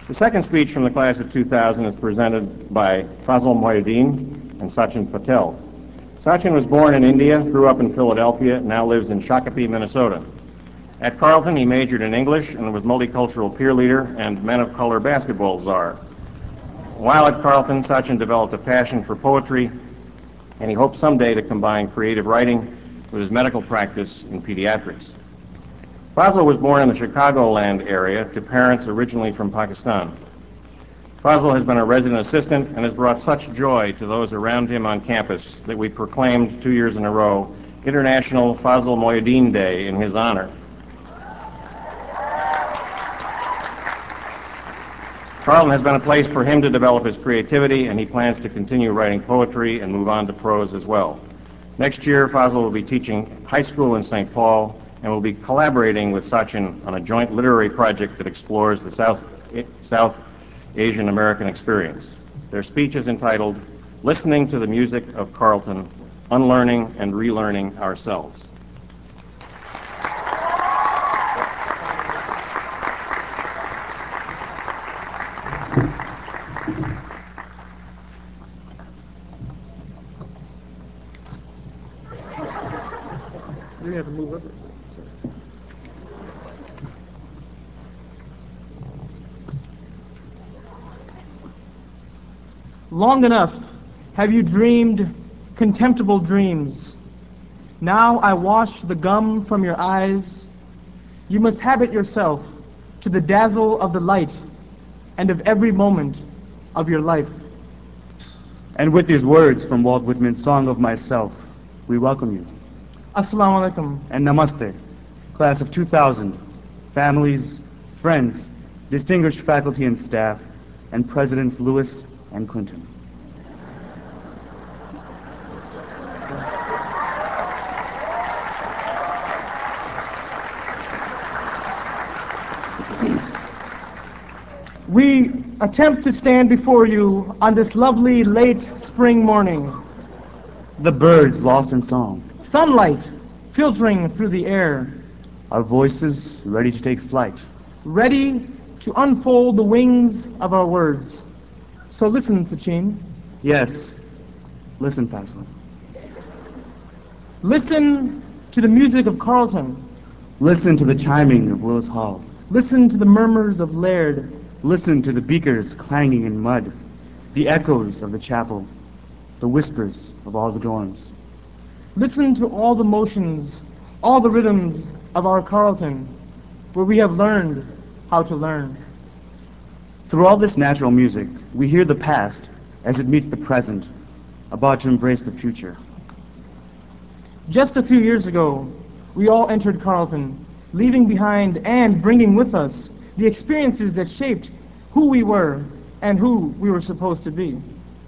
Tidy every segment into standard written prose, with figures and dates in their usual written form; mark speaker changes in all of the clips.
Speaker 1: The second speech from the class of 2000 is presented by Fazl Mohyuddin and Sachin Patel. Sachin was born in India, grew up in Philadelphia, now lives in Shakopee, Minnesota. At Carleton, he majored in English and was multicultural peer leader and Men of Color basketball czar. While at Carleton, Sachin developed a passion for poetry, and he hopes someday to combine creative writing with his medical practice in pediatrics. Fazl was born in the Chicagoland area to parents originally from Pakistan. Fazl has been a resident assistant and has brought such joy to those around him on campus that we proclaimed 2 years in a row International Fazl Mohyuddin Day in his honor. Carleton has been a place for him to develop his creativity, and he plans to continue writing poetry and move on to prose as well. Next year, Fazl will be teaching high school in St. Paul and will be collaborating with Sachin on a joint literary project that explores the South Asian American experience. Their speech is entitled, Listening to the Music of Carleton, Unlearning and Relearning Ourselves.
Speaker 2: We have to move up. Long enough have you dreamed contemptible dreams. Now I wash the gum from your eyes. You must habit yourself to the dazzle of the light and of every moment of your life.
Speaker 3: And with these words from Walt Whitman's Song of Myself, we welcome you.
Speaker 2: Assalamu alaikum.
Speaker 3: And namaste, class of 2000, families, friends, distinguished faculty and staff, and Presidents Lewis and Clinton.
Speaker 2: We attempt to stand before you on this lovely late spring morning.
Speaker 3: The birds lost in song.
Speaker 2: Sunlight filtering through the air.
Speaker 3: Our voices ready to take flight.
Speaker 2: Ready to unfold the wings of our words. So listen, Sachin.
Speaker 3: Yes, listen, Fazl.
Speaker 2: Listen to the music of Carleton.
Speaker 3: Listen to the chiming of Willis Hall.
Speaker 2: Listen to the murmurs of Laird.
Speaker 3: Listen to the beakers clanging in mud, the echoes of the chapel, the whispers of all the dorms.
Speaker 2: Listen to all the motions, all the rhythms of our Carleton, where we have learned how to learn.
Speaker 3: Through all this natural music, we hear the past as it meets the present, about to embrace the future.
Speaker 2: Just a few years ago, we all entered Carleton, leaving behind and bringing with us the experiences that shaped who we were and who we were supposed to be.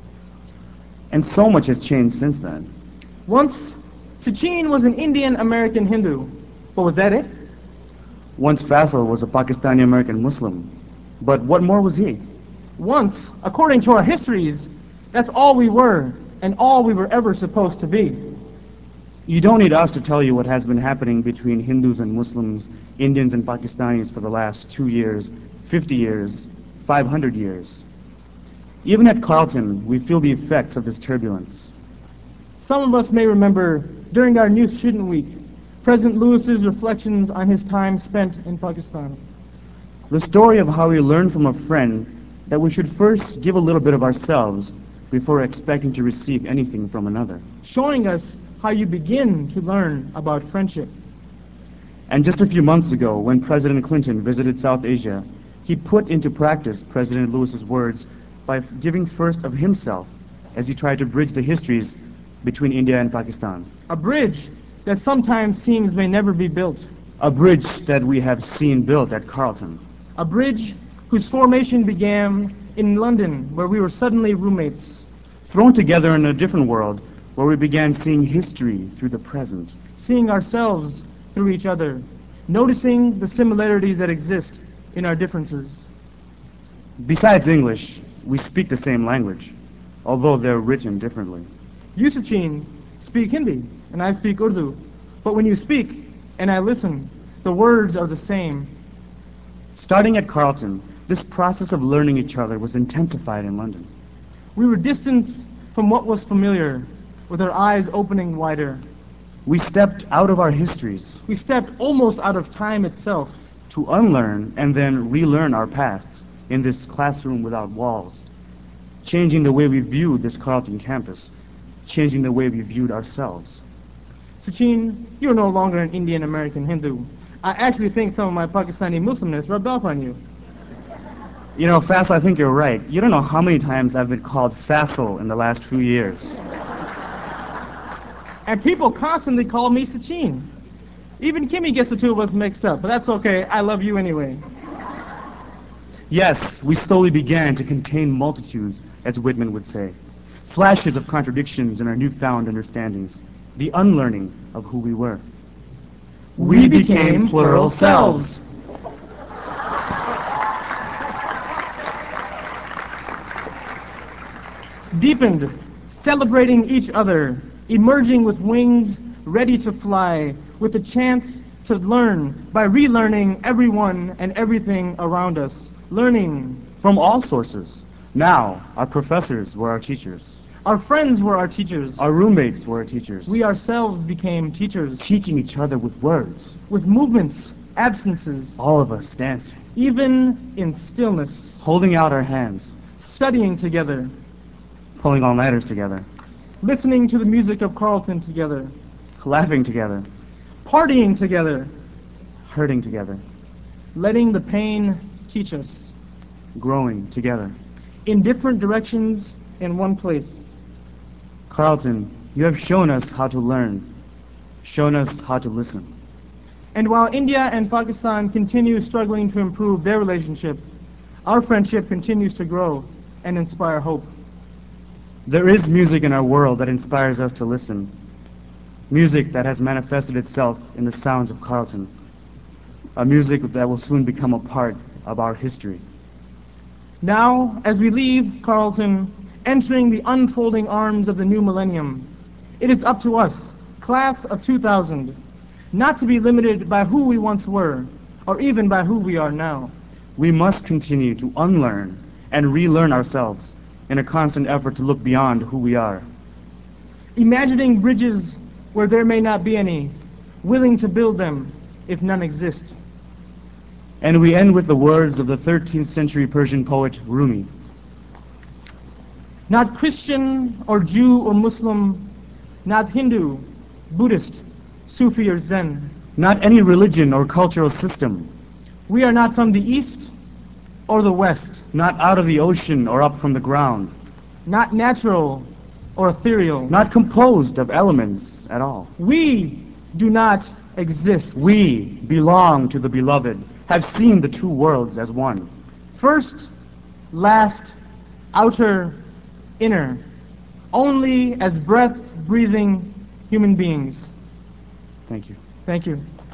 Speaker 3: And so much has changed since then.
Speaker 2: Once, Sachin was an Indian-American Hindu, but was that it?
Speaker 3: Once Fazl was a Pakistani-American Muslim, but what more was he?
Speaker 2: Once, according to our histories, that's all we were and all we were ever supposed to be.
Speaker 3: You don't need us to tell you what has been happening between Hindus and Muslims, Indians and Pakistanis for the last 2 years, 50 years, 500 years. Even at Carleton, we feel the effects of this turbulence.
Speaker 2: Some of us may remember, during our New Student Week, President Lewis's reflections on his time spent in Pakistan.
Speaker 3: The story of how we learned from a friend that we should first give a little bit of ourselves before expecting to receive anything from another.
Speaker 2: Showing us how you begin to learn about friendship.
Speaker 3: And just a few months ago, when President Clinton visited South Asia, he put into practice President Lewis's words by giving first of himself as he tried to bridge the histories between India and Pakistan.
Speaker 2: A bridge that sometimes seems may never be built.
Speaker 3: A bridge that we have seen built at Carleton.
Speaker 2: A bridge whose formation began in London, where we were suddenly roommates.
Speaker 3: Thrown together in a different world, where we began seeing history through the present.
Speaker 2: Seeing ourselves through each other. Noticing the similarities that exist in our differences.
Speaker 3: Besides English, we speak the same language, although they're written differently.
Speaker 2: You, Sachin, speak Hindi, and I speak Urdu. But when you speak, and I listen, the words are the same.
Speaker 3: Starting at Carleton, This process of learning each other was intensified in London.
Speaker 2: We were distanced from what was familiar, with our eyes opening wider.
Speaker 3: We stepped out of our histories
Speaker 2: We stepped almost out of time itself.
Speaker 3: to unlearn and then relearn our pasts in this classroom without walls, changing the way we viewed this Carleton campus, changing the way we viewed ourselves.
Speaker 2: Sachin, you're no longer an Indian American Hindu. I actually think some of my Pakistani Muslimness rubbed off on you.
Speaker 3: You know, Faisal, I think you're right. You don't know how many times I've been called Faisal in the last few years.
Speaker 2: And people constantly call me Sachin. Even Kimmy gets the two of us mixed up, but that's okay. I love you anyway.
Speaker 3: Yes, we slowly began to contain multitudes, as Whitman would say. Flashes of contradictions in our newfound understandings. The unlearning of who we were.
Speaker 2: We became plural selves. Deepened, celebrating each other, emerging with wings ready to fly, with a chance to learn by relearning everyone and everything around us. Learning.
Speaker 3: From all sources. Now, our professors were our teachers.
Speaker 2: Our friends were our teachers.
Speaker 3: Our roommates were our teachers.
Speaker 2: We ourselves became teachers.
Speaker 3: Teaching each other with words.
Speaker 2: With movements, absences,
Speaker 3: All of us dancing.
Speaker 2: even in stillness,
Speaker 3: Holding out our hands.
Speaker 2: studying together,
Speaker 3: Pulling all-nighters together.
Speaker 2: listening to the music of Carleton together,
Speaker 3: Laughing together.
Speaker 2: partying together,
Speaker 3: Hurting together.
Speaker 2: letting the pain teach us,
Speaker 3: Growing together.
Speaker 2: in different directions in one place.
Speaker 3: Carleton, you have shown us how to learn. Shown us how to listen.
Speaker 2: And while India and Pakistan continue struggling to improve their relationship, our friendship continues to grow and inspire hope.
Speaker 3: There is music in our world that inspires us to listen. Music that has manifested itself in the sounds of Carleton. A music that will soon become a part of our history.
Speaker 2: Now, as we leave Carleton, entering the unfolding arms of the new millennium, it is up to us, class of 2000, not to be limited by who we once were, or even by who we are now.
Speaker 3: We must continue to unlearn and relearn ourselves in a constant effort to look beyond who we are.
Speaker 2: Imagining bridges where there may not be any, willing to build them if none exist.
Speaker 3: And we end with the words of the 13th century Persian poet Rumi.
Speaker 2: Not Christian or Jew or Muslim, not Hindu, Buddhist, Sufi or Zen.
Speaker 3: Not any religion or cultural system.
Speaker 2: We are not from the East or the West,
Speaker 3: Not out of the ocean or up from the ground.
Speaker 2: not natural or ethereal.
Speaker 3: Not composed of elements at all.
Speaker 2: We do not exist.
Speaker 3: We belong to the beloved, have seen the two worlds as one.
Speaker 2: First, last, outer, inner, only as breath-breathing human beings.
Speaker 3: Thank you.
Speaker 2: Thank you.